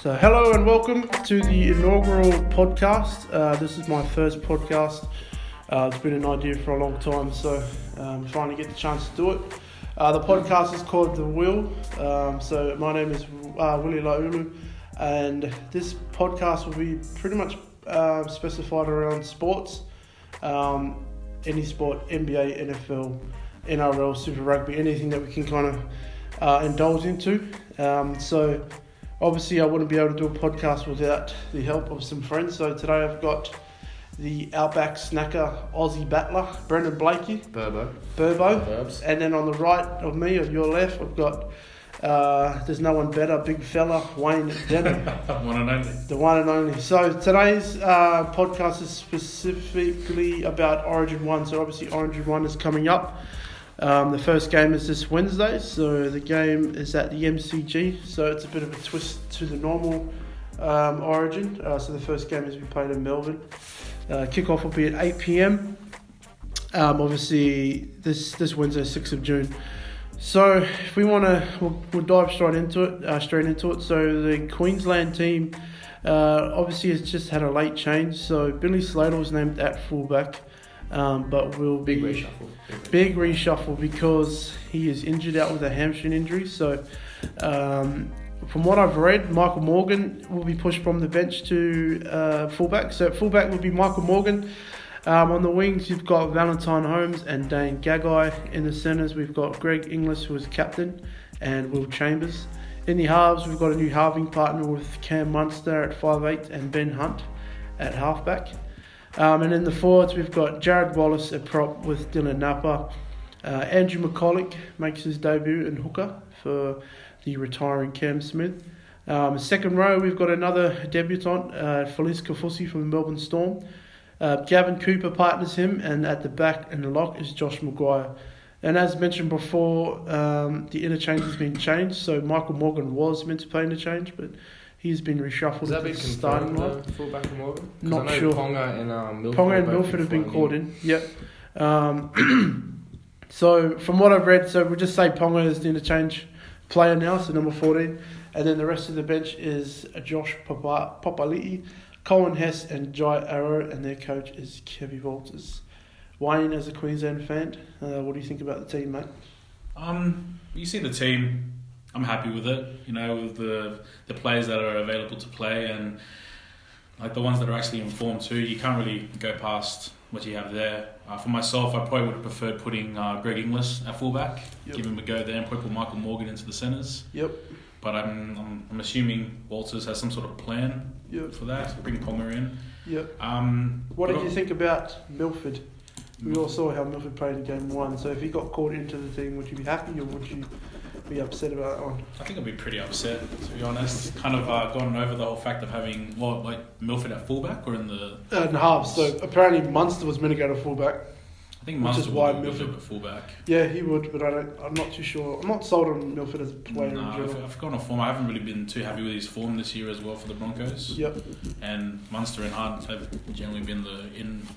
So hello and welcome to the inaugural podcast. This is my first podcast. It's been an idea for a long time, so finally get the chance to do it. The podcast is called The Wheel. So my name is Willie Laulu, and this podcast will be pretty much specified around sports, any sport, NBA, NFL, NRL, Super Rugby, anything that we can kind of indulge into. So obviously I wouldn't be able to do a podcast without the help of some friends. So today I've got the Outback Snacker Aussie battler, Brendan Blakey. Burbo. Burbs. And then on the right of me, on your left, I've got, there's no one better, big fella, Wayne Denham. One and only. The one and only. So today's podcast is specifically about Origin 1. So obviously Origin 1 is coming up. The first game is this Wednesday, so the game is at the MCG, so it's a bit of a twist to the normal Origin. So the first game is we played in Melbourne. Kickoff will be at 8 p.m. Obviously this Wednesday, 6th of June. So if we want to, we'll dive straight into it. So the Queensland team obviously has just had a late change. So Billy Slater was named at fullback. But will be big reshuffle because he is injured out with a hamstring injury. So from what I've read, Michael Morgan will be pushed from the bench to fullback. So at fullback will be Michael Morgan. On the wings you've got Valentine Holmes and Dane Gagai. In the centres we've got Greg Inglis, who is captain, and Will Chambers. In the halves we've got a new halving partner with Cam Munster at 5'8" and Ben Hunt at halfback. And in the forwards, we've got Jared Wallace at prop with Dylan Napa. Andrew McCulloch makes his debut in hooker for the retiring Cam Smith. Second row, we've got another debutant, Felice Kafusi from the Melbourne Storm. Gavin Cooper partners him, and at the back and the lock is Josh Maguire. And as mentioned before, the interchange has been changed. So Michael Morgan was meant to play interchange, but he's been reshuffled. Has that been starting line? Fullback and Morgan? Not sure. Ponga and Milford. Ponga and Milford have been called in. Yep. So from what I've read, so we'll just say Ponga is the interchange player now, so number 14, and then the rest of the bench is Josh Papali'i, Colin Hess, and Jai Arrow, and their coach is Kevin Walters. Wayne, as a Queensland fan, what do you think about the team, mate? You see the team. I'm happy with it, with the players that are available to play and like the ones that are actually informed too. You can't really go past what you have there. For myself, I probably would have preferred putting Greg Inglis at fullback, give him a go there, and probably put Michael Morgan into the centres. Yep. But I'm assuming Walters has some sort of plan for that. Bring Ponga in. Yep. What did you think about Milford? We all saw how Milford played in game 1. So if he got called into the team, would you be happy or would you be upset about that one? I think I'd be pretty upset, to be honest. Kind of gone over the whole fact of having Milford at fullback or in the in halves. So apparently Munster was meant to go to fullback. I think Munster would be Milford at fullback. Yeah, he would, but I'm not too sure. I'm not sold on Milford as a player in general. I've gone off form. I haven't really been too happy with his form this year as well for the Broncos. Yep. And Munster and Hunt have generally been the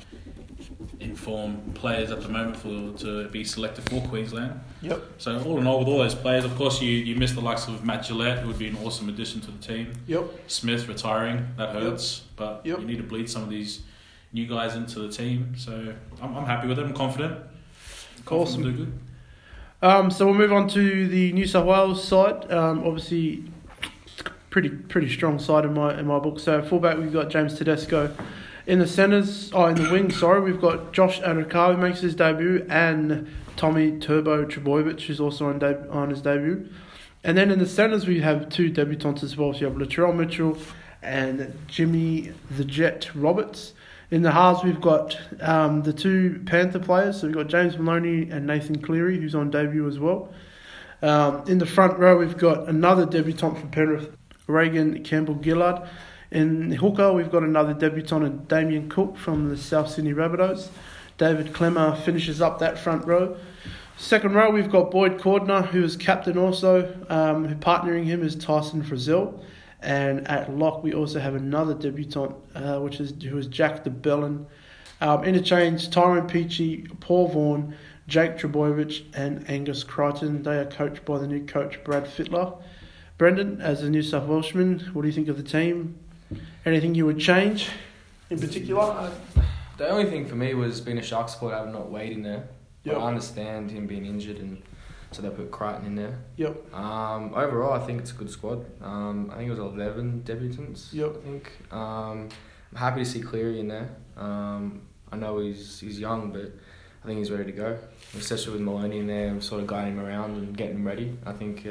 in-form players at the moment to be selected for Queensland. Yep. So all in all, with all those players, of course you miss the likes of Matt Gillette, who would be an awesome addition to the team. Yep. Smith retiring, that hurts, but you need to bleed some of these new guys into the team. So I'm happy with it. I'm confident. Awesome. Do good. So we'll move on to the New South Wales side. Obviously, pretty strong side in my book. So fullback we've got James Tedesco. In the centres, in the wings, we've got Josh Adokar, who makes his debut, and Tommy Turbo Trbojevic, who's also on his debut. And then in the centres, we have two debutants as well. So you have Latrell Mitchell and Jimmy the Jet Roberts. In the halves, we've got the two Panther players. So we've got James Maloney and Nathan Cleary, who's on debut as well. In the front row, we've got another debutant from Penrith, Reagan Campbell-Gillard. In hooker, we've got another debutant, Damien Cook from the South Sydney Rabbitohs. David Clemmer finishes up that front row. Second row, we've got Boyd Cordner, who is captain also. Partnering him is Tyson Frizzell. And at lock, we also have another debutant, who is Jack de Belin. Interchange, Tyrone Peachy, Paul Vaughan, Jake Trbojevic and Angus Crichton. They are coached by the new coach, Brad Fittler. Brendan, as a New South Welshman, what do you think of the team? Anything you would change in particular? The only thing for me was being a Sharks supporter, having not Wade in there. Yep. I understand him being injured, and so they put Crichton in there. Yep. Overall, I think it's a good squad. I think it was 11 debutants. Yep. I think. I'm happy to see Cleary in there. I know he's young, but I think he's ready to go. Especially with Maloney in there, sort of guiding him around and getting him ready. I think.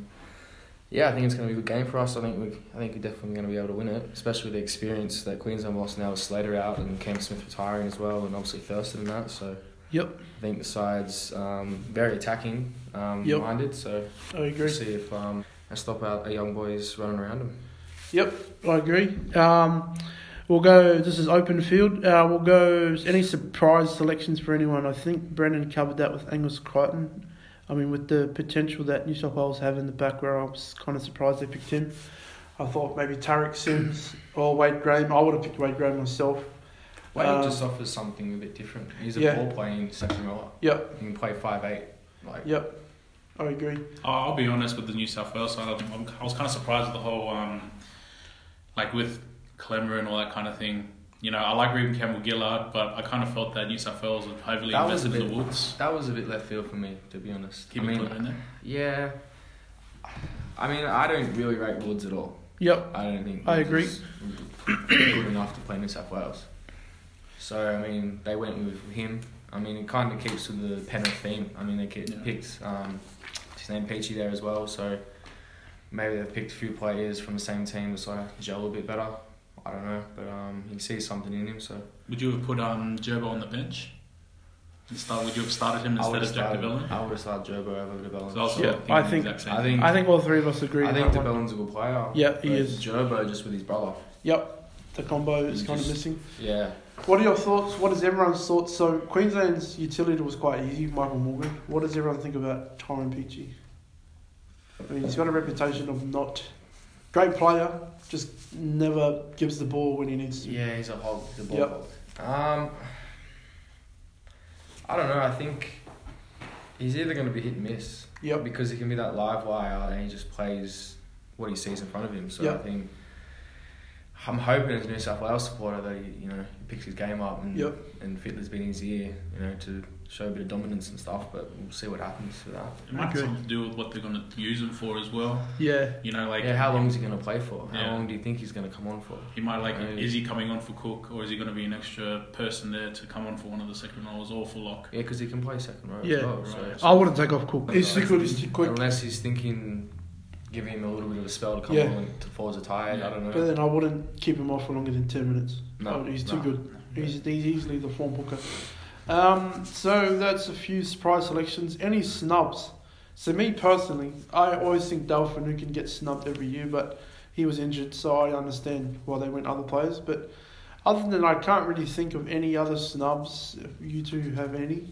I think it's going to be a good game for us. I think we're definitely going to be able to win it, especially with the experience that Queensland lost now with Slater out and Cam Smith retiring as well, and obviously Thurston and that. So yep. I think the side's very attacking minded. So I agree. we'll see if I stop our young boys running around them. Yep, I agree. We'll go. This is open field. We'll go. Any surprise selections for anyone? I think Brendan covered that with Angus Crichton. I mean, with the potential that New South Wales have in the back row, I was kind of surprised they picked him. I thought maybe Tarek Sims or Wade Graham. I would have picked Wade Graham myself. Wade just offers something a bit different. He's a ball playing second rower. Yep. He can play 5'8". Yep. I agree. I'll be honest with the New South Wales side. I was kind of surprised at the whole, with Clemmer and all that kind of thing. You know, I like Regan Campbell-Gillard, but I kind of felt that New South Wales was heavily invested in the Woods. That was a bit left field for me, to be honest. Keeping Clemmer in there? Yeah. I mean, I don't really rate Woods at all. Yep. I don't think I agree. Good enough to play New South Wales. So, I mean, they went with him. I mean, it kind of keeps with the Penrith theme. I mean, they picked his name Peachy there as well, so maybe they've picked a few players from the same team to sort of gel a bit better. I don't know, but he sees something in him. So would you have put Gerbo on the bench? Would you have started him instead of Jack de Belin? I would have started Gerbo over de Belin. So I think all three of us agree. I think de Belin's a good player. Yeah, he is. Gerbo just with his brother. Yep, the combo is kind of missing. Yeah. What are your thoughts? What is everyone's thoughts? So Queensland's utility was quite easy. Michael Morgan. What does everyone think about Tyrone Peachy? I mean, he's got a reputation of not great player. Just never gives the ball when he needs to. Yeah, he's a hog. He's a ball hog. I don't know. I think he's either going to be hit and miss. Yep. Because he can be that live wire and he just plays what he sees in front of him. So I think I'm hoping as a New South Wales supporter that he picks his game up and Fittler's been in his ear, to show a bit of dominance and stuff. But we'll see what happens with that. It might have something to do with what they're going to use him for as well. Yeah. How long is he going to play for? How long do you think he's going to come on for? He might is he coming on for Cook, or is he going to be an extra person there to come on for one of the second rows or for Lock? Yeah, because he can play second row as well. Right. I wouldn't take off Cook. He's too quick. Unless he's thinking giving him a little bit of a spell to come on to falls tired. I don't know. But then I wouldn't keep him off for longer than 10 minutes. No, he's too good. No. He's easily the form booker. So that's a few surprise selections. Any snubs? So me personally, I always think Dale Finucane gets snubbed every year, but he was injured, so I understand why they went other players. But other than that, I can't really think of any other snubs. If you two have any.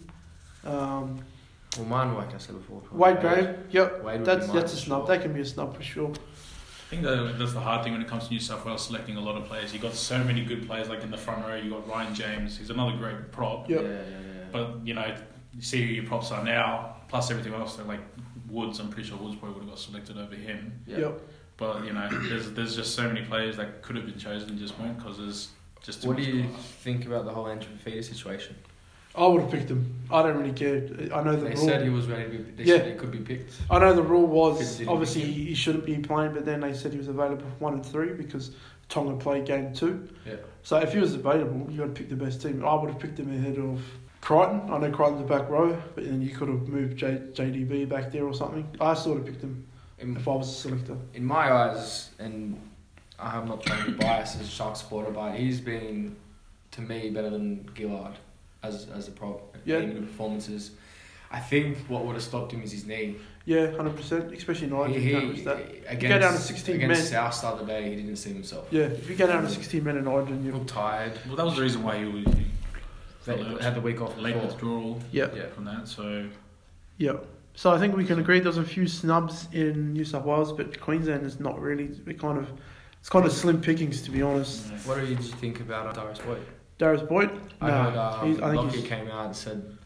Well, mine, like I said before. Wade Graham, yep, Wade that's a snub. That can be a snub for sure. I think that's the hard thing when it comes to New South Wales selecting a lot of players. You got so many good players, like in the front row. You got Ryan James. He's another great prop. Yep. Yeah. But you see who your props are now, plus everything else. Like Woods, I'm pretty sure Woods probably would have got selected over him. Yep. But there's just so many players that could have been chosen and just weren't because there's just too much. What do you think about the whole Andrew Fafita situation? I would have picked him. I don't really care. I know the rule. They rule. said he was ready to be. They said he could be picked. I know the rule was obviously he shouldn't be playing, but then they said he was available for 1 and 3 because Tonga played game 2. Yeah. So if he was available, you got to pick the best team. I would have picked him ahead of Crichton. I know Crichton's the back row, but then you could have moved JDB back there or something. I sort of picked him if I was a selector. In my eyes, and I'm not trying to be biased as a Sharks supporter, but he's been to me better than Gillard. As a prop, in the performances. I think what would have stopped him is his knee. Yeah, 100%, especially Nigel. He go down to 16 men. Against South the other day, he didn't see himself. Yeah, if you go down to 16 men and Nigel, you look tired. Well, that was the reason why he had the week off. Late withdrawal from that, so... Yeah. So I think we can agree there's a few snubs in New South Wales, but Queensland is not really... It's kind of slim pickings, to be honest. What did you think about Darius Boyd? Darius Boyd? I heard Lockie came out and said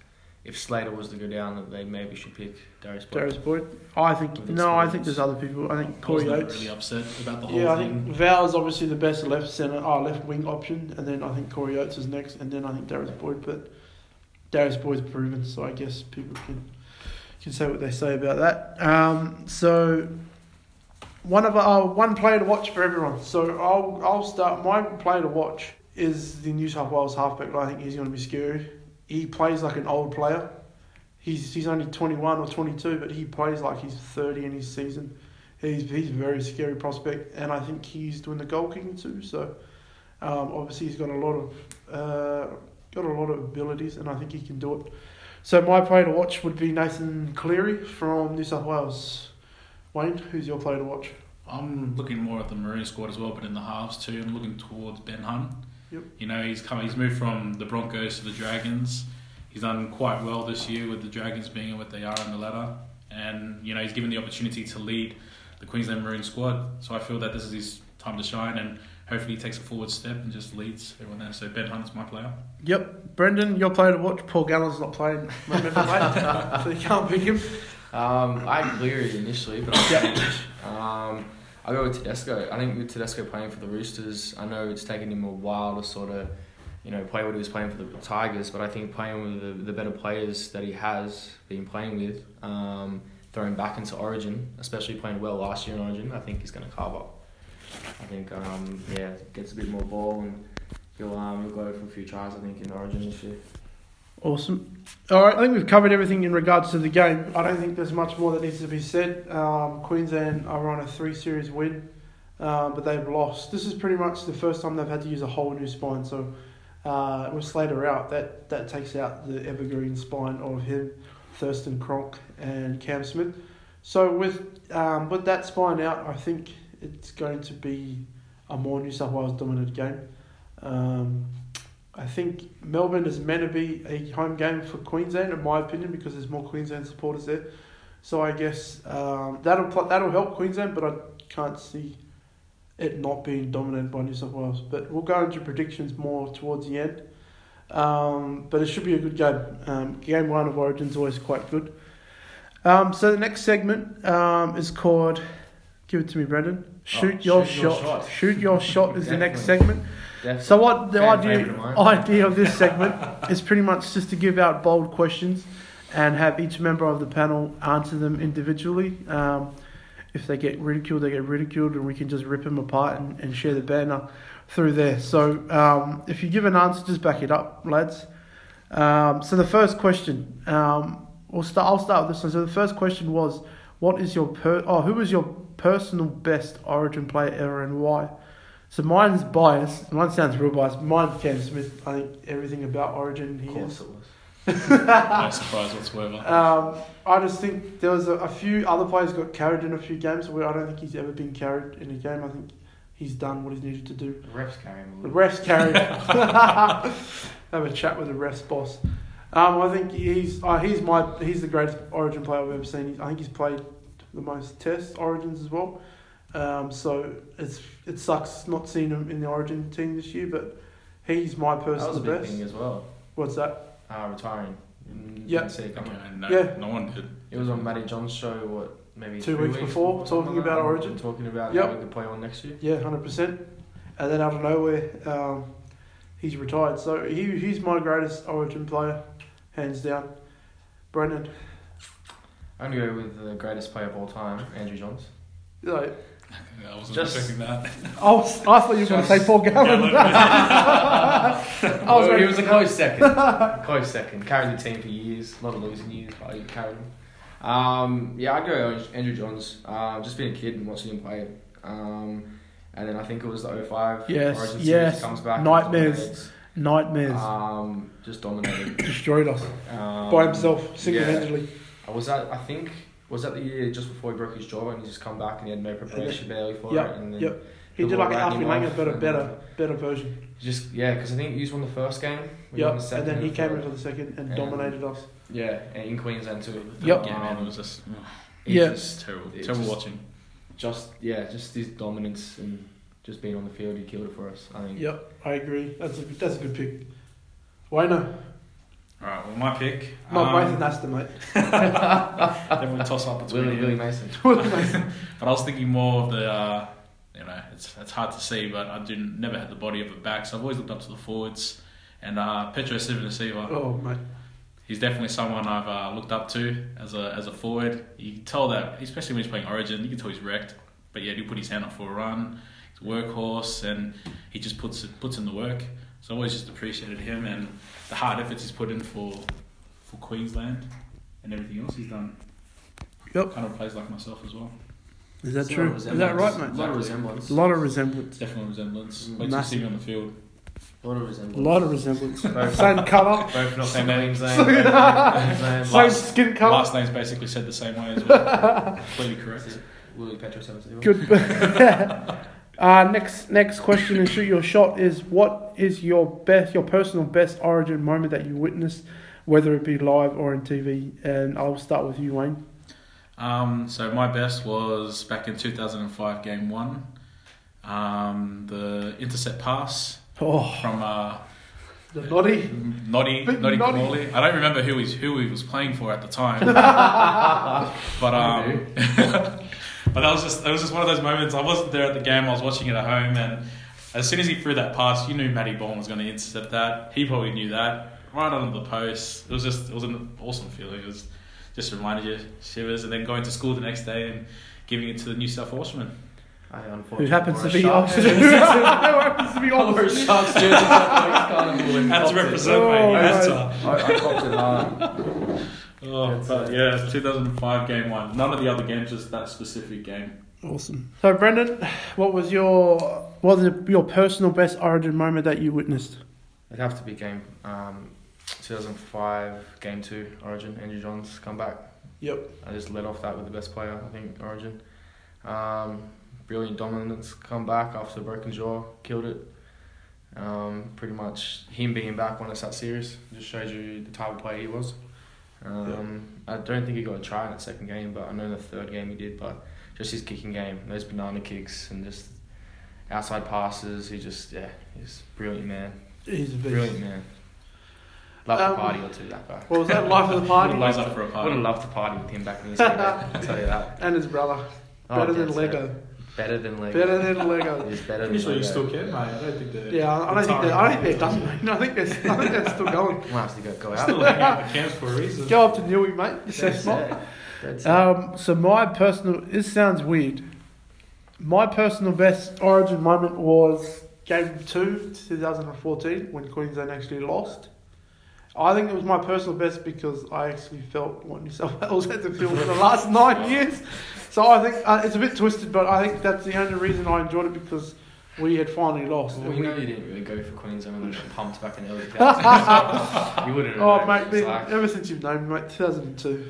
if Slater was to go down, that they maybe should pick Darius Boyd. Darius Boyd. I think there's other people. I think I was Corey never Oates. really upset about the whole Yeah, I thing. think Val's obviously the best left wing option, and then I think Corey Oates is next, and then I think Darius Boyd. But Darius Boyd's proven, so I guess people can say what they say about that. So one player to watch for everyone. So I'll start. My player to watch is the New South Wales halfback. I think he's going to be scary. He plays like an old player. He's only 21 or 22, but he plays like he's 30 in his season. He's a very scary prospect, and I think he's doing the goal kicking too. So obviously he's got a lot of abilities, and I think he can do it. So my player to watch would be Nathan Cleary from New South Wales. Wayne, who's your player to watch? I'm looking more at the Maroon squad as well, but in the halves too. I'm looking towards Ben Hunt. Yep. You know, he's moved from the Broncos to the Dragons. He's done quite well this year with the Dragons being what they are in the ladder. And, you know, he's given the opportunity to lead the Queensland Maroon squad. So I feel that this is his time to shine, and hopefully he takes a forward step and just leads everyone there. So Ben Hunt's my player. Yep. Brendan, your player to watch. Paul Gallen's not playing, remember, mate? So you can't pick him. I had Cleary initially, but I'll go with Tedesco. I think with Tedesco playing for the Roosters, I know it's taken him a while to sort of, you know, play what he was playing for the Tigers, but I think playing with the better players that he has been playing with, throwing back into Origin, especially playing well last year in Origin, I think he's going to carve up. I think, gets a bit more ball, and he'll go for a few tries, I think, in Origin this year. Awesome. All right, I think we've covered everything in regards to the game. I don't think there's much more that needs to be said. Queensland are on a 3-series win, but they've lost. This is pretty much the first time they've had to use a whole new spine. So with Slater out, that takes out the evergreen spine of him, Thurston Cronk, and Cam Smith. So with that spine out, I think it's going to be a more New South Wales dominant game. I think Melbourne is meant to be a home game for Queensland, in my opinion, because there's more Queensland supporters there. So I guess that'll help Queensland, but I can't see it not being dominated by New South Wales. But we'll go into predictions more towards the end. But it should be a good game. Game 1 of Origin is always quite good. So the next segment is called, give it to me, Brendan. Shoot your shot. Shoot your shot is the next segment. Definitely. So what the idea of this segment is pretty much just to give out bold questions and have each member of the panel answer them individually. If they get ridiculed, they get ridiculed, and we can just rip them apart and share the banner through there. So if you give an answer, just back it up, lads. So the first question, I'll start with this one. So the first question was, who is your personal best Origin player ever and why? So mine's biased. Mine sounds real biased. Mine's Cam Smith. I think everything about Origin he is. Of course it was. No surprise whatsoever. I just think there was a few other players got carried in a few games where I don't think he's ever been carried in a game. I think he's done what he's needed to do. The refs carry him a The little. refs carry him. Have a chat with the refs boss. I think he's the greatest Origin player I've ever seen. I think he's played the most Test Origins as well. So it sucks not seeing him in the Origin team this year, but he's my personal That was a big best. thing as well. What's that? Retiring. Yeah. Didn't see it coming. No one did. It was on Matty John's show, maybe 2 3 weeks before, something talking like about that, Origin. Talking about Yep. how we could play on next year. Yeah, 100%. And then out of nowhere, he's retired. So he's my greatest Origin player, hands down. Brendan. I'm going to go with the greatest player of all time, Andrew Johns. Like, I wasn't Just- expecting that. I thought you were going to say Paul Gallen. He was a close second. Close second. Carried the team for years. A lot of losing years, but he carried him. I'd go Andrew Johns. Just being a kid and watching him play. And then I think it was the 05 Yes, Origin series. yes. Comes back. Nightmares. Just dominated. Destroyed us by himself, single-handedly. Was that the year just before he broke his jaw and he just come back and he had no preparation barely for Yep, it? And then yep. He the did ball like an ran Alfie him Langer, off but a and, better version. Just because I think he won the first game. we Yep, won the second and then he came third. into the second and And- dominated us. Yeah, and in Queensland too. Yep. Yeah, man, it was just, Yeah. just terrible. It's Terrible just- watching. Just his dominance and just being on the field, he killed it for us. I think. Yep, I agree. That's a good pick. Wayno. All right, well, my pick. Not both and Aston, mate. Definitely toss up between Willie Mason. But I was thinking more of the, it's hard to see, but I never had the body of a back, so I've always looked up to the forwards. And Petro Civoniceva, Oh, mate. he's definitely someone I've looked up to as a forward. You can tell that, especially when he's playing Origin, you can tell he's wrecked. But yeah, he'll put his hand up for a run. He's a workhorse, and he just puts in the work. So I always just appreciated him and the hard efforts he's put in for Queensland and everything else he's done. Yep. Kind of plays like myself as well. Is that true? Is that right, mate? A lot of resemblance. A lot of resemblance. Definitely resemblance. Wait till you Massive. see me on the field. A lot of A resemblance. lot of resemblance. Both- Same colour. Both not Same same name. Queensland. Same skin colour. Last name's basically said the same way as well. Completely correct. Willie Petro Civoniceva. Good. Next question and shoot your shot is, what is your personal best Origin moment that you witnessed, whether it be live or on TV? And I'll start with you, Wayne. So my best was back in 2005 Game 1. The intercept pass Oh, from the Noddy. Noddy Big Noddy. Crawley. I don't remember who he was playing for at the time. but but it was just one of those moments. I wasn't there at the game. I was watching it at home, and as soon as he threw that pass, you knew Matty Bourne was going to intercept that. He probably knew that. Right under the post. It was an awesome feeling. It was just reminded you shivers, and then going to school the next day and giving it to the New South Welshman. Who happens to be Sharks. opposite. Who happens to be opposite. Sharks jersey. Had to represent, mate. You had to. I copped it hard. Oh, but yeah, 2005 Game 1. None of the other games, just that specific game. Awesome. So, Brendan, what was your personal best Origin moment that you witnessed? It'd have to be game 2005 Game 2 Origin. Andrew Johns comeback. Yep. I just led off that with the best player, I think, Origin. Brilliant dominance, come back after a broken jaw, killed it. Pretty much him being back when it's that serious just shows you the type of player he was. I don't think he got a try in that second game, but I know in the third game he did. But just his kicking game, those banana kicks and just outside passes, he's brilliant, man. He's a beast. Brilliant, man. Love to party or two, that guy. What was that, life of the party? Loves up for a party. Would have loved to party with him back in his day, I'll tell you that. And his brother. Oh, Better than dead Lego. set. Better than Lego. Better than Lego. He's better than Pretty sure Lego. you still can, mate. I don't think they're... Yeah, I don't think they're done, mate. No, I think they're still going. We'll have to go out. Still hanging out in the camps for a reason. Go up to Newey, mate. It's so Dead smart. set. Dead set. So my personal, this sounds weird. My personal best Origin moment was Game 2, 2014, when Queensland actually lost. I think it was my personal best because I actually felt what New South Wales had to feel for the last 9 years. So I think it's a bit twisted, but I think that's the only reason I enjoyed it, because we had finally lost. Well, And you we- know you didn't really go for Queensland when they got pumped back in the early 2000s. You wouldn't have Oh, known. mate, It's been, like- ever since you've known me, mate, 2002.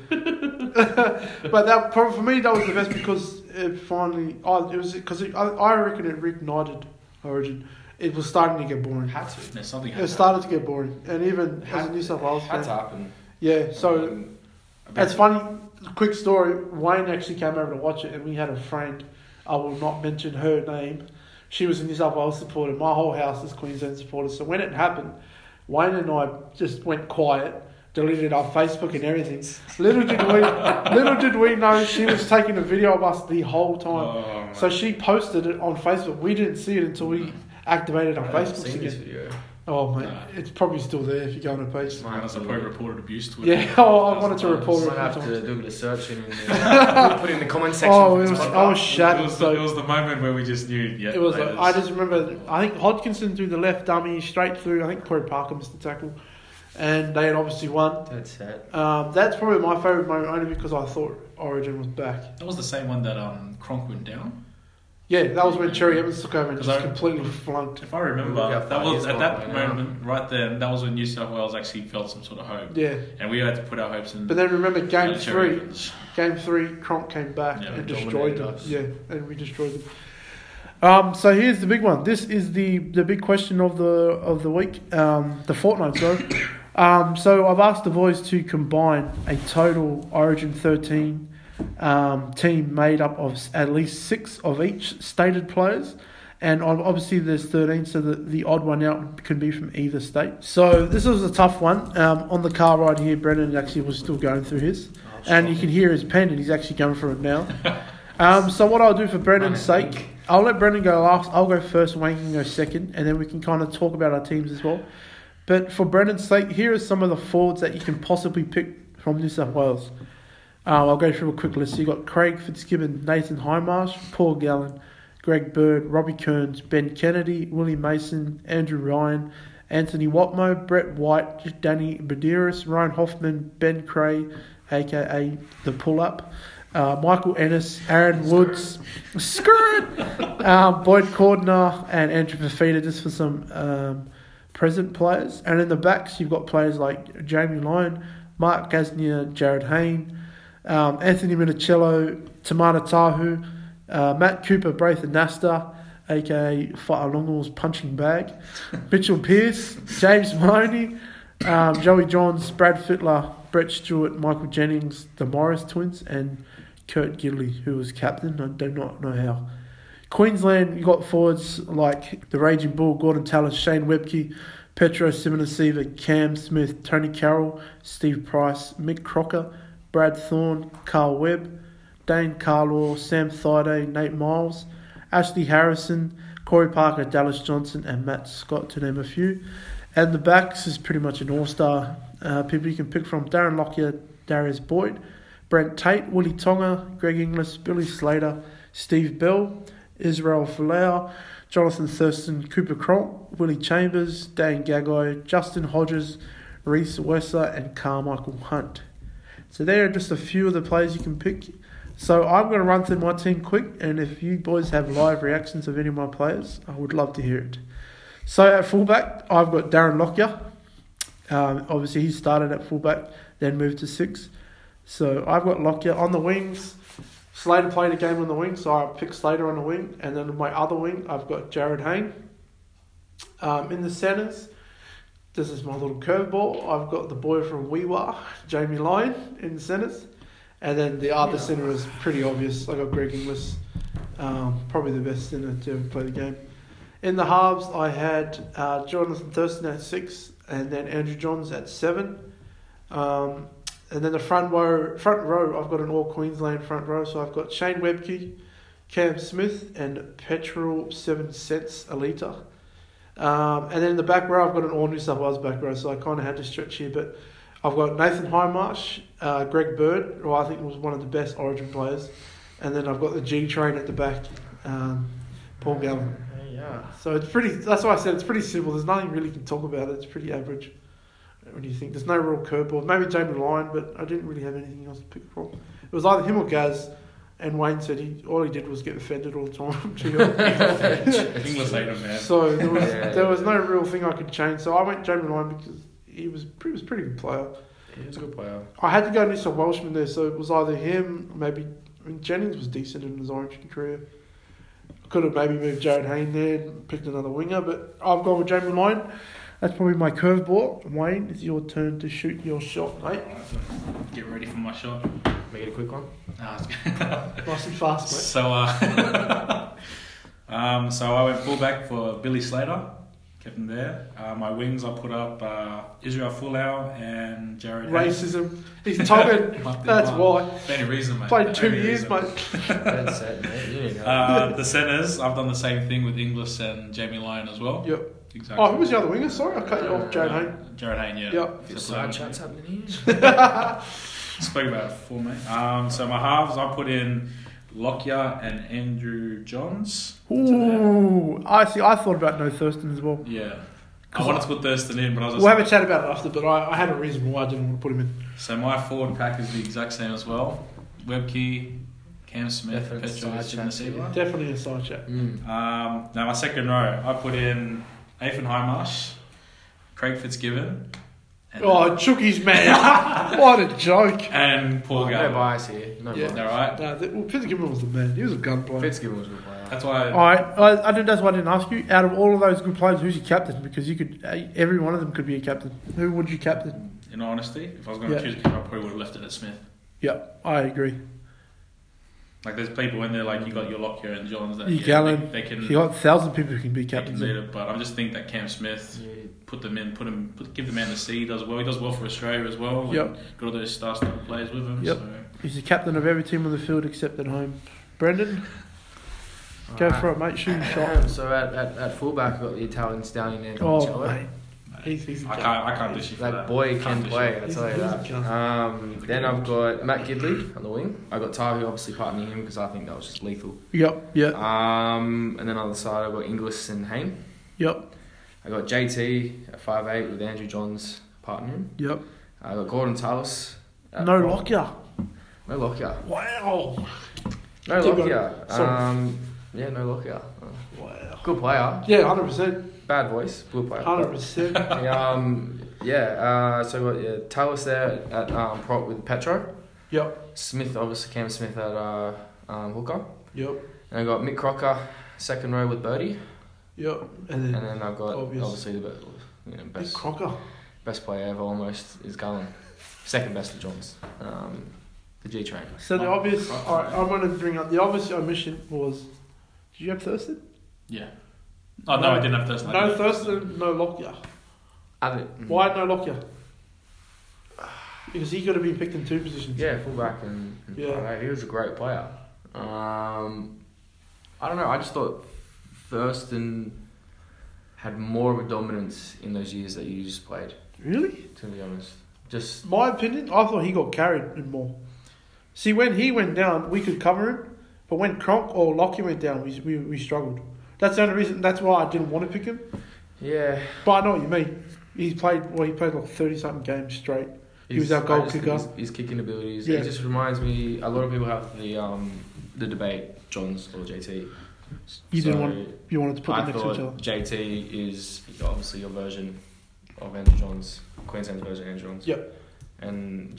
But that probably for me that was the best because it finally. It was because I reckon it reignited Origin. It was starting to get boring. had to. There's something It started to get boring, and even as a New South Wales Had to fan, happen. yeah. So I mean, it's funny. Quick story. Wayne actually came over to watch it, and we had a friend. I will not mention her name. She was a New South Wales supporter. My whole house is Queensland supporters. So when it happened, Wayne and I just went quiet, deleted our Facebook and everything. Little did we know she was taking a video of us the whole time. So she posted it on Facebook. We didn't see it until we activated our I haven't Facebook seen this again. video. Oh mate, Nah. it's probably still there if you go on her page. That's a pro reported abuse Twitter. Yeah, I wanted to report Might it. have a few to times. do a bit of searching and put it in the comment section. Oh, for it this was, podcast. I was It shattered. was, So it was the moment where we just knew. Yeah, it was. like, I just remember. I think Hodgkinson threw the left dummy straight through. I think Corey Parker missed the tackle, and they had obviously won. Dead set. That's probably my favourite moment, only because I thought Origin was back. that was the same one that Cronk went down. Yeah, that was when Cherry Evans took over and 'Cause just I- completely flunked. If I remember, Yeah, that 5 was years at ago that right now. moment right then. That was when New South Wales actually felt some sort of hope, Yeah, and we had to put our hopes in. but then remember Game Cherry 3. Evans. Game 3, Cronk came back Yeah, and dominated destroyed them. us. Yeah, and we destroyed them. So here's the big one. This is the big question of the week, the fortnight. So I've asked the boys to combine a total Origin 13 team made up of at least 6 of each stated players, And obviously there's 13, so the odd one out can be from either state. So this was a tough one. On the car ride here, Brendan actually was still going through his. And you can hear his pen, and he's actually going for it now. So what I'll do for Brendan's sake, I'll let Brendan go last. I'll go first, Wayne can go second, and then we can kind of talk about our teams as well. But for Brendan's sake, here are some of the forwards that you can possibly pick from New South Wales. I'll go through a quick list. So you've got Craig Fitzgibbon, Nathan Highmarsh, Paul Gallen, Greg Bird, Robbie Kearns, Ben Kennedy, Willie Mason, Andrew Ryan, Anthony Watmo, Brett White, Danny Badiris, Ryan Hoffman, Ben Cray, a.k.a. The Pull-Up, Michael Ennis, Aaron Woods, Boyd Cordner, and Andrew Fafita, just for some present players. And in the backs, you've got players like Jamie Lyon, Mark Gasnier, Jared Hayne, Anthony Minicello, Tamata Tahu, Matt Cooper, Braithen Nasta, a.k.a. Whaalongo's punching bag, Mitchell Pearce, James Maloney, Joey Johns, Brad Fittler, Brett Stewart, Michael Jennings, the Morris twins, and Kurt Gidley, who was captain. I do not know how. Queensland, you got forwards like the Raging Bull, Gordon Tallis, Shane Webke, Petro Simonasiva, Cam Smith, Tony Carroll, Steve Price, Mick Crocker, Brad Thorne, Carl Webb, Dane Carlaw, Sam Thaiday, Nate Miles, Ashley Harrison, Corey Parker, Dallas Johnson, and Matt Scott, to name a few. And the backs is pretty much an all-star. People you can pick from: Darren Lockyer, Darius Boyd, Brent Tate, Willie Tonga, Greg Inglis, Billy Slater, Steve Bell, Israel Folau, Jonathan Thurston, Cooper Cronk, Willie Chambers, Dan Gagai, Justin Hodges, Reese Wesser, and Carmichael Hunt. So there are just a few of the players you can pick. So I'm going to run through my team quick, and if you boys have live reactions of any of my players, I would love to hear it. So at fullback, I've got Darren Lockyer. Obviously, he started at fullback, then moved to 6. So I've got Lockyer. On the wings, Slater played a game on the wing, so I picked Slater on the wing. And then on my other wing, I've got Jared Hayne. In the centres, this is my little curveball. I've got the boy from Weewa, Jamie Lyon, in the centres. And then the other centre is pretty obvious. I got Greg Inglis, probably the best centre to ever play the game. In the halves, I had Jonathan Thurston at 6, and then Andrew Johns at 7. And then the front row, I've got an all Queensland front row. So I've got Shane Webke, Cam Smith, and Petrol 7 cents a litre. And then in the back row, I've got an all New South Wales back row. So I kind of had to stretch here, but I've got Nathan Highmarsh, Greg Bird, who I think was one of the best Origin players, and then I've got the G train at the back, Paul Gallen. Yeah. So it's pretty. That's why I said it's pretty simple. There's nothing really you can talk about it. It's pretty average. What do you think? There's no real curveball. Maybe Jamie Lyon, but I didn't really have anything else to pick from. It was either him or Gaz, and Wayne said all he did was get offended all the time. English hate him, man. So there was no real thing I could change. So I went Jamie Lyon because he was a pretty good player. He was a good player. I had to go New South Welshman there, so it was either him, maybe. I mean, Jennings was decent in his Origin career. I could have maybe moved Jared Hayne there and picked another winger, but I've gone with Jamie Lyon. That's probably my curveball. Wayne, it's your turn to shoot your shot, mate. Get ready for my shot. Make it a quick one. Nah, Nice and fast, mate. So I went fullback for Billy Slater. Kept him there. My wings, I put up Israel Folau and Jared Hayne. Racism. He's togged. That's why. For any reason, mate. Played 2 years, mate. That's it, mate. You know. The centres, I've done the same thing with Inglis and Jamie Lyon as well. Yep. Exactly. Oh, who was the other winger? Sorry, I cut you off. Jared Hayne. Jared Hayne, yeah. Yep. Side chats happening here. Spoke about it before, mate. So my halves, I put in Lockyer and Andrew Johns. Ooh, I see. I thought about no Thurston as well. Yeah. I wanted to put Thurston in, but I was just... We'll have a chat about it after, but I had a reason why I didn't want to put him in. So my forward pack is the exact same as well. Webke, Cam Smith, Petro Simonasiva. Definitely a side chat. Now my second row, I put in Nathan Highmarsh, Craig Fitzgibbon. Oh, Chookies, man. What a joke. And Paul Gallen. No bias here. No bias. Alright? Fitzgibbon was the man. He was a gun player. Fitzgibbon was a good player. That's why... Alright, I think that's why I didn't ask you. Out of all of those good players, who's your captain? Because you could, every one of them could be a captain. Who would you captain? In honesty, if I was going to choose a captain, I probably would have left it at Smith. Yeah, I agree. Like there's people in there like you got your Lockyer and Johns that Gallen. they can. You got 1,000 people who can be They can captains. lead it, but I just think that Cam Smith give the man the C. He does well. He does well for Australia as well. Yep. And got all those star-studded players with him. Yep. So. He's the captain of every team on the field except at home. Brendan, go for it, mate. Shoot your shot. So at fullback, I've got the Italian stallion there. Oh, mate. He's I can't dish you for That that. boy Can't can dish play, you. I tell you that. Then I've got Matt Gidley on the wing. I got Tahu obviously partnering him because I think that was just lethal. Yep. And then on the side I've got Inglis and Hayne. Yep. I got JT at 5'8" with Andrew Johns partnering him. Yep. I got Gordon Tallis. No Lockyer. No Lockyer. Wow. No Keep Lockyer. Sorry. Yeah, no Lockyer. Wow. Good player. Yeah, 100%. Bad voice. Good player. 100%. So I got Tallis there at prop with Petro. Yep. Smith, obviously Cam Smith at hooker. Yep. And I got Mick Crocker second row with Birdie. Yep. And then I've got obvious. obviously the Big best Crocker. best player ever almost is Gallen. Second best to Johns. The G Train. So the obvious, alright, I'm going to bring up the obvious omission was, did you have Thurston? Yeah. Oh no, I didn't have Thurston. No Thurston, no Lockyer. Why no Lockyer? Because he could have been picked in two positions. Yeah, fullback and Yeah. he was a great player. I don't know. I just thought Thurston had more of a dominance in those years that you just played. Really? To be honest, just My opinion, I thought he got carried in more. See, when he went down, we could cover him, but when Cronk or Lockyer went down, we struggled. That's the only reason. That's why I didn't want to pick him. yeah. But I know what you mean. He played like 30-something games straight. He was our goal kicker. His kicking abilities. Yeah. It just reminds me. A lot of people have the debate Johns or JT. You wanted to put them I next to each thought other. JT is obviously your version of Andrew Johns, Queensland's version of Andrew Johns. Yep. And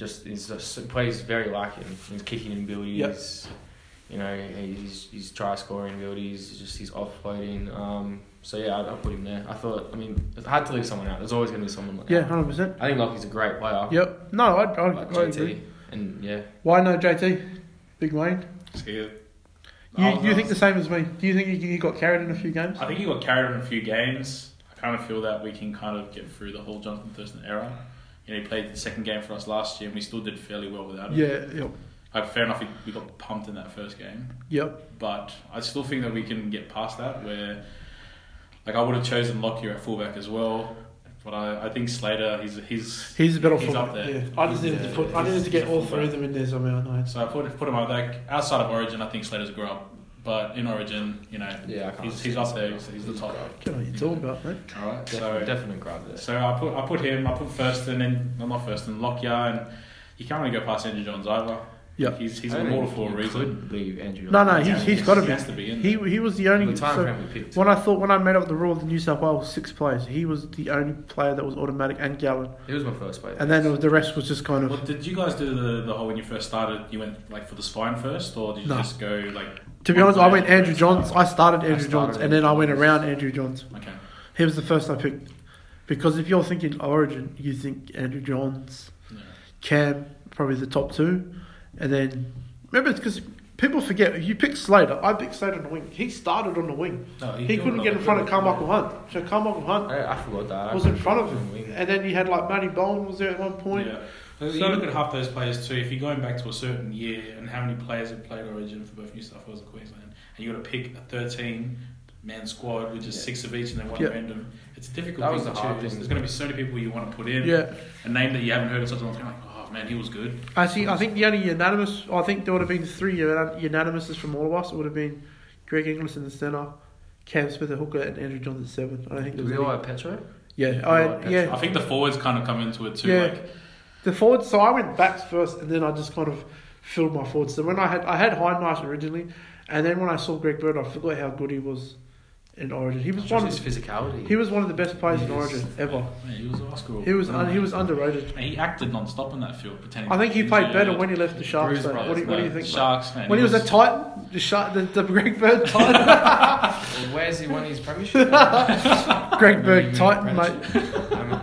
plays very like him. His kicking abilities. Yep. You know, his try scoring abilities. His offloading. So yeah, I put him there. I thought. I mean, I had to leave someone out. There's always going to be someone like Yeah, that. 100%. I think Lockie's a great player. Yep. No, I Like JT. agree. And yeah. Why no JT? Big Wayne. See, You think the same as me? Do you think he got carried in a few games? I think he got carried in a few games. I kind of feel that we can kind of get through the whole Jonathan Thurston era. You know, he played the second game for us last year, and we still did fairly well without him. Yeah. Yep. Like, fair enough, we got pumped in that first game. Yep. But I still think that we can get past that, where, like, I would have chosen Lockyer at fullback as well. But I think Slater, he's a better he's fullback. up there. Yeah. I needed to get all three of them in there somehow. No. So I put him out there. Outside of Origin, I think Slater's a grow up. But in Origin, you know, Yeah, he's up there. He's the top. What are you talking about, mate? All right, Definite grab there. So I put him. I put Thurston in. No, not Thurston. Lockyer, and you can't really go past Andrew Johns either. Yeah. He's immortal for a reason. Could leave Andrew. No, Yeah, he's got to he be. has to be in. He was the only. The time so frame we picked. when I made up the rule of the New South Wales 6 players, he was the only player that was automatic and Gallen, It was my first player. and then the rest was just kind of. Well, did you guys do the whole when you first started? You went like for the spine first, or did you No. just go like? To be one honest, I went player Andrew first? Johns. I started Andrew started Johns, and then I went Andrew around Andrew Johns. Okay. He was the first I picked. Because if you're thinking Origin, you think Andrew Johns, Yeah. Cam, probably the top two. And then, remember, because people forget, you picked Slater. I picked Slater on the wing. He started on the wing. No, He couldn't get in front of Carmichael Hunt. So Carmichael Hunt I forgot that. was in front of him. And then you had like Matty Bowen was there at one point. Yeah. You look at half those players too. If you're going back to a certain year and how many players have played Origin for both New South Wales and Queensland, and you got to pick a 13-man squad with just 6 of each and then one random, it's a difficult That thing was to the hard choose. thing. There's going to be so many people you want to put in. Yeah. A name that you haven't heard in such a long time, like, oh man, he was good. I think the only unanimous, I think there would have been 3 unanimouses from all of us. It would have been Greg Inglis in the centre, Cam Smith at hooker, and Andrew Johns at 7. I don't think there Did was we all any. have Petro? Yeah, I think the forwards kind of come into it too. Yeah. Like, the forwards. So I went backs first, and then I just kind of filled my forwards. So when I had Hindmarsh originally, and then when I saw Greg Bird, I forgot how good he was in Origin. He was Just one his of physicality. he was one of the best players in Origin ever. man, he was Oscar. He was underrated. And he acted non-stop in that field, pretending. I think he to be played injured. better when he left the Sharks. Bruce Though. Brothers, What do you no. think? Sharks, man. When he was a Titan, the Greg Bird Titan. Well, where's he won his premiership? Greg Bird Titan, mate.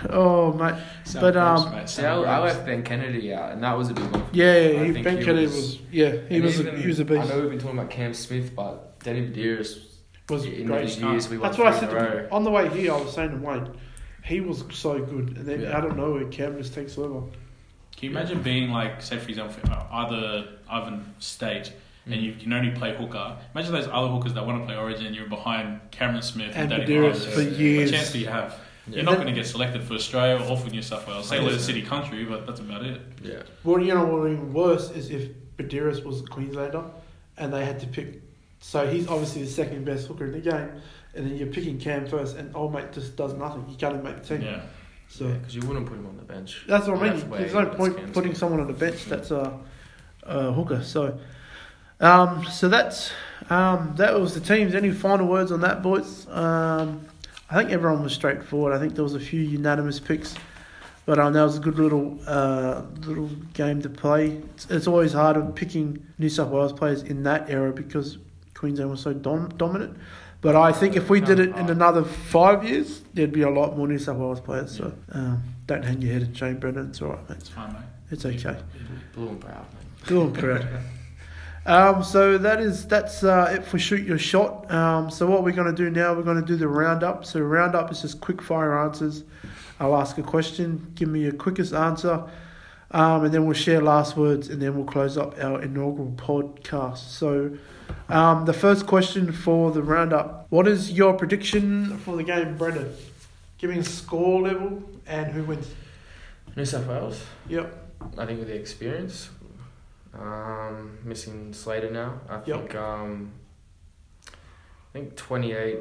Oh, mate. Sound But, gross, mate. See, Sound I gross. left Ben Kennedy out, and that was a big one. Yeah, I think Ben he Kennedy was- he And was even- he was a beast. I know we've been talking about Cam Smith, but Danny Badiris Was in great. these years we won That's what I 3 said in a to row. on the way here. I was saying to Wayne, he was so good, and then Yeah. I don't know where Cam just takes over. Can you imagine being like, say for example, either state, and you can only play hooker? Imagine those other hookers that want to play Origin, and you're behind Cameron Smith And Danny Badiris Badiris. for years. What chance do you have? Yeah. You're not going to get selected for Australia or for New South Wales. Say Yeah. the city country, but that's about it. Yeah. Well, you know what even worse is if Badiris was a Queenslander, and they had to pick. So he's obviously the second best hooker in the game, and then you're picking Cam first, and old mate just does nothing. He can't even make the team. Yeah. So Because you wouldn't put him on the bench. that's what I You mean. have to There's wait. no That's point Cam's putting game. someone on the bench that's a hooker. So, so that was the teams. Any final words on that, boys? I think everyone was straightforward. I think there was a few unanimous picks, but that was a good little game to play. It's always harder picking New South Wales players in that era because Queensland was so dominant. But I think if we did it in another 5 years, there'd be a lot more New South Wales players. So don't hang your head in shame, Brendan. It's all right, mate. It's fine, mate. It's okay. Blue and proud, mate. Cool and proud. So that's it for Shoot Your Shot. So what we're going to do now, we're going to do the roundup. So roundup is just quick fire answers. I'll ask a question, give me your quickest answer, and then we'll share last words, and then we'll close up our inaugural podcast. So the first question for the roundup: what is your prediction for the game, Brendan? Give me a score level and who wins. New South Wales. Yep. I think with the experience, missing Slater now. I think I think 28-12.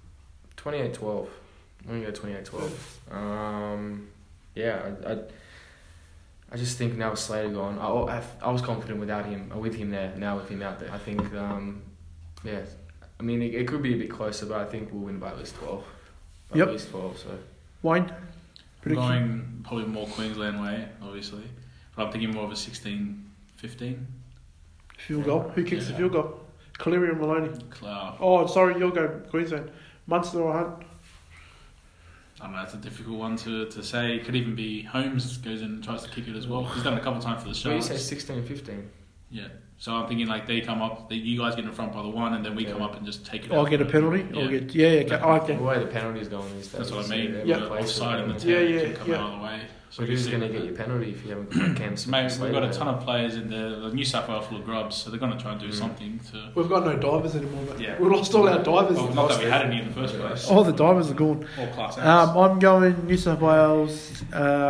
I'm gonna go 28-12. I just think now with Slater gone, I was confident without him, with him there. Now with him out there, I think I mean it could be a bit closer, but I think we'll win by at least 12. Yep. At least 12. So Wayne, I'm prediction. going probably more Queensland way, obviously. But I'm thinking more of a 16-15. Field goal. Who kicks the field goal? Cleary or Maloney? Cloud. Oh, sorry, you'll go Queensland. Munster or Hunt? I don't know, it's a difficult one to say. It could even be Holmes goes in and tries to kick it as well. He's done it a couple of times for the Well, you Sharks. say 16 15. Yeah. So I'm thinking like they come up, you guys get in front by the one, and then we come up and just take it. Or out. get a penalty? Yeah. Or get okay. The way the penalty's going these days. That's what I mean. every Yeah. place Offside in the is- 10 Yeah, can come out of the way. So who's going to get your penalty if you haven't got Cam Smith? Mate, we've Slater got a there? ton of players in the New South Wales full of grubs, so they're going to try and do something to. We've got no divers anymore, mate. Yeah. We lost all our divers. Well, not that we had any in the first place. All the divers are gone. All class A's. I'm going New South Wales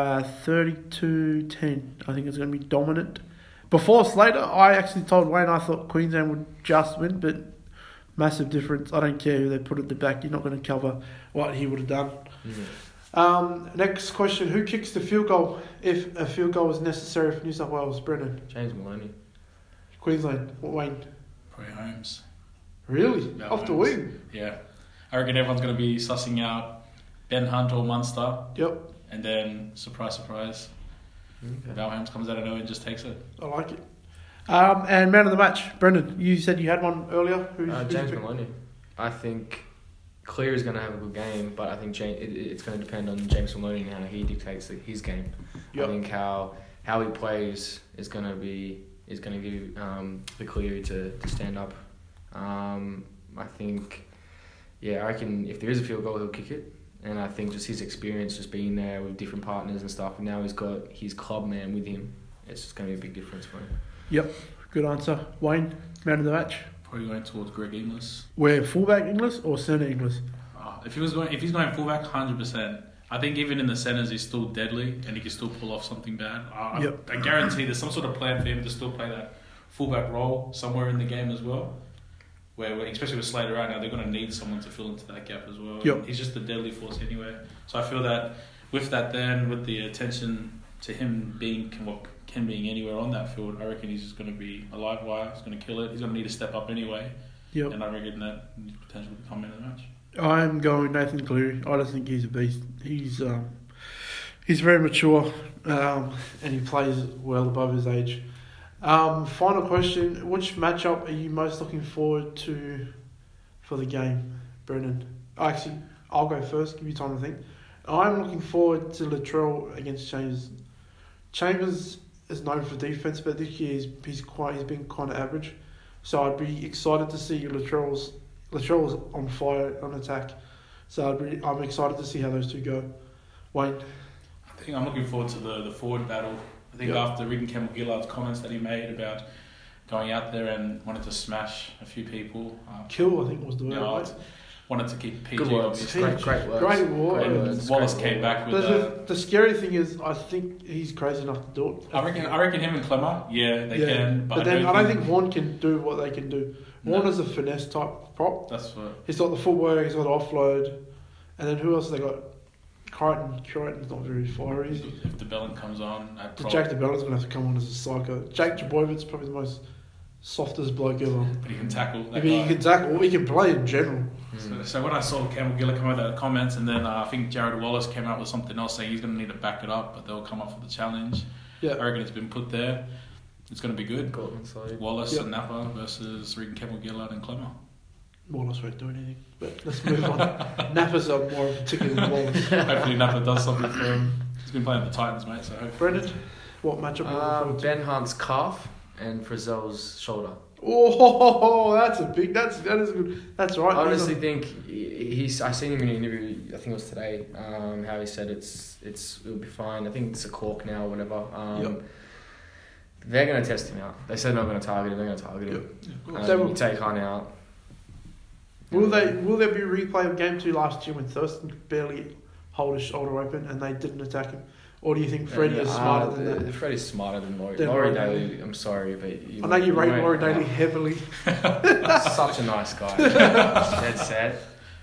32-10. I think it's going to be dominant. Before Slater, I actually told Wayne I thought Queensland would just win, but massive difference. I don't care who they put at the back. You're not going to cover what he would have done. Next question: who kicks the field goal if a field goal is necessary for New South Wales? Brendan. James Maloney. Queensland. Wayne. Probably Holmes. Really? Yeah, Off the Holmes. wing. Yeah. I reckon everyone's going to be sussing out Ben Hunt or Munster, Yep. and then, surprise, surprise, Okay. Val Holmes comes out of nowhere and just takes it. I like it. And man of the match, Brendan. You said you had one earlier. Who's James picked? Maloney. I think Clear is going to have a good game, but I think it's going to depend on James Maloney and how he dictates his game. Yep. I think how he plays is going to give the Cleary to stand up. I think, I reckon if there is a field goal, he'll kick it. And I think just his experience, just being there with different partners and stuff, and now he's got his club man with him, it's just going to be a big difference for him. Yep. Good answer. Wayne, man of the match. Probably going towards Greg Inglis. Where fullback English or centre English? If he's going fullback, 100%. I think even in the centres, he's still deadly and he can still pull off something bad. I guarantee there's some sort of plan for him to still play that fullback role somewhere in the game as well. Where especially with Slater right now, they're going to need someone to fill into that gap as well. Yep. He's just a deadly force anyway. So I feel that with that, then with the attention to him being Ken being anywhere on that field, I reckon he's just going to be a live wire. He's going to kill it. He's going to need to step up anyway. Yep. And I reckon that he's potential to come in the match. I'm going Nathan Cleary. I just think he's a beast. He's very mature, and he plays well above his age. Final question: which matchup are you most looking forward to for the game, Brendan? Actually, I'll go first. Give you time to think. I'm looking forward to Latrell against Chambers. Chambers is known for defense, but this year he's been kind of average. So I'd be excited to see Latrell's on fire on attack. So I'm excited to see how those two go. Wayne? I think I'm looking forward to the forward battle. I think after reading Campbell Gillard's comments that he made about going out there and wanted to smash a few people. Kill, I think was the word. Right? Wanted to keep PG. Good words. Great words. Great words. Wallace came back with the scary thing is, I think he's crazy enough to do it. I reckon him and Clemmer, they can. But then I don't think Vaughan can do what they can do. Vaughan is a finesse type prop. That's what. He's got the footwork, he's got offload. And then who else they got? Crichton's not very fiery. If the DeBellin comes on, Jack DeBellin's going to have to come on as a psycho. Jake Trbojevic probably the most softest bloke ever. But he can tackle. He can tackle. He can play in general. So when I saw Campbell Gillard come out with that comments, and then I think Jared Wallace came out with something else saying he's going to need to back it up, but they'll come up with the challenge. Yeah. I reckon it's been put there. It's going to be good. Wallace Yep. and Napa versus Regan Campbell Gillard and Clemmer. Wallace won't do anything, but let's move on. Napa's more of a ticket than Wallace. Hopefully Napa does something for him. He's been playing the Titans, mate. So Brendan, what matchup are you looking forward to? Ben Hunt's calf and Frizzell's shoulder. Oh, that is good. That's right. I honestly think I seen him in an interview. I think it was today. How he said it'll be fine. I think it's a cork now or whatever. They're going to test him out. They said they're not going to target him. They're going to target him. You take Hunt out. Will there be a replay of game 2 last year when Thurston could barely hold his shoulder open and they didn't attack him? Or do you think Freddie is smarter than that? Freddie's smarter than Laurie Daly. I'm sorry, but I know you rate Laurie Daly heavily. Such a nice guy. Dead set.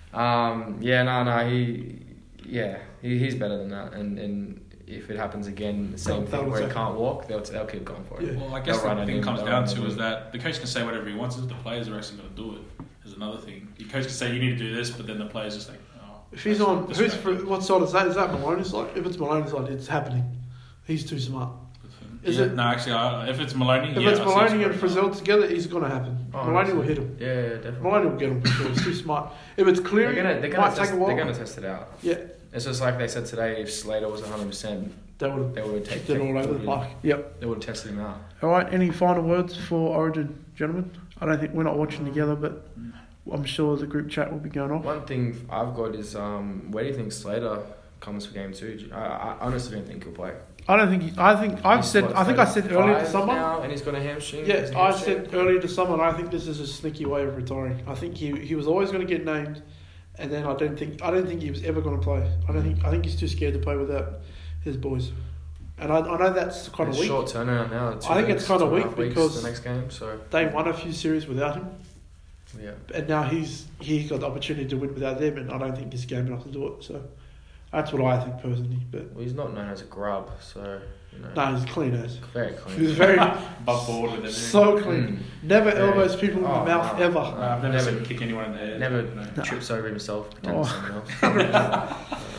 He's better than that. And if it happens again, the same thing where he can't walk, they'll keep going for it. Yeah. Well, I guess the thing comes down to is that the coach can say whatever he wants. If the players are actually going to do it, is another thing. The coach can say you need to do this, but then the players just like. If he's on, what side is that? Is that Maloney's side? If it's Maloney's side, it's happening. He's too smart. Is it? No, actually, if it's Maloney, if it's Maloney and Frizzell together, it's going to happen. Maloney will hit him. Yeah, definitely. Maloney will get him for sure. He's too smart. If it's Cleary, they're might take a while. They're going to test it out. Yeah. It's just like they said today. If Slater was 100%, they would have kicked it all over the park. Yep. They would have tested him out. All right. Any final words for Origin, gentlemen? I don't think we're not watching together, but I'm sure the group chat will be going off. One thing I've got is where do you think Slater comes for game 2? I honestly don't think he'll play. I don't think. I said earlier this summer. Now and he's got a hamstring. Yeah, I said earlier this summer. And I think this is a sneaky way of retiring. I think he was always going to get named, and then I don't think he was ever going to play. I think he's too scared to play without his boys. And I know that's kind of weak. Short turnaround now. I think it's kind of weak because the next game, so they won a few series without him. Yeah. And now he's got the opportunity to win without them, and I don't think he's game enough to do it. So that's what I think personally. But he's not known as a grub, so no, he's clean as. Very clean. He's very above board with it. So clean. Never elbows people in the mouth ever. I've never seen him kick anyone in the head. Never trips over himself. Pretends someone else.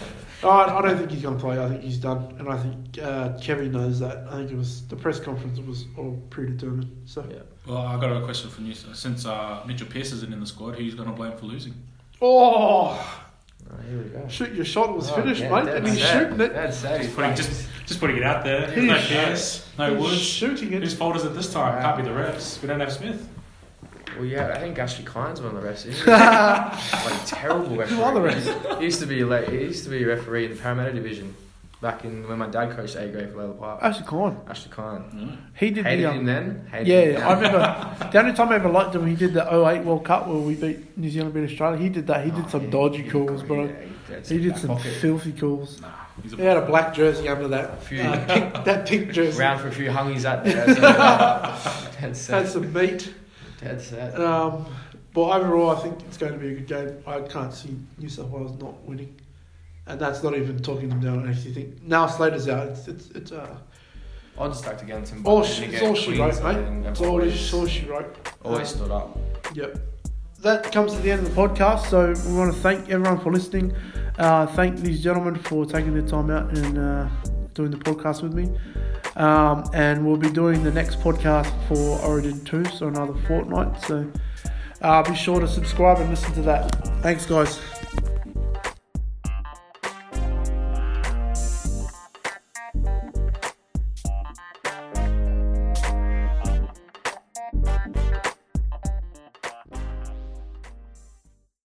I don't think he's going to play. I think he's done, and I think Kevin knows that. I think it was the press conference was all predetermined. So yeah. Well, I got a question for you. Since Mitchell Pearce isn't in the squad, who's going to blame for losing? Oh, here we go. Shoot, your shot was finished, mate, and he's shooting it. That's sad. Just putting it out there. There's no Pearce, no Woods. Shooting it. Whose fault is it this time? Can't be the refs. We don't have Smith. Well, yeah, I think Ashley Klein's one of the refs. Isn't he? Like terrible referee. Who are the refs? He used to be a referee in the Parramatta division back in when my dad coached A grade for Layla Park. Ashley Klein. He did hated him then. I remember the only time I ever liked him, he did the 08 World Cup where we beat New Zealand, beat Australia. He did that. He did some dodgy calls, bro. Yeah, he did some filthy calls. He had a black jersey under that. That pink jersey. Round for a few hungies out there. So had some meat. Dead set. But overall, I think it's going to be a good game. I can't see New South Wales not winning, and that's not even talking them down. I actually think now Slater's out. It's odds stacked against him. It's all she wrote, mate. It's all she wrote. Always stood up. Yep. That comes to the end of the podcast. So we want to thank everyone for listening. Thank these gentlemen for taking their time out and doing the podcast with me. And we'll be doing the next podcast for Origin 2, so another fortnight. So be sure to subscribe and listen to that. Thanks, guys.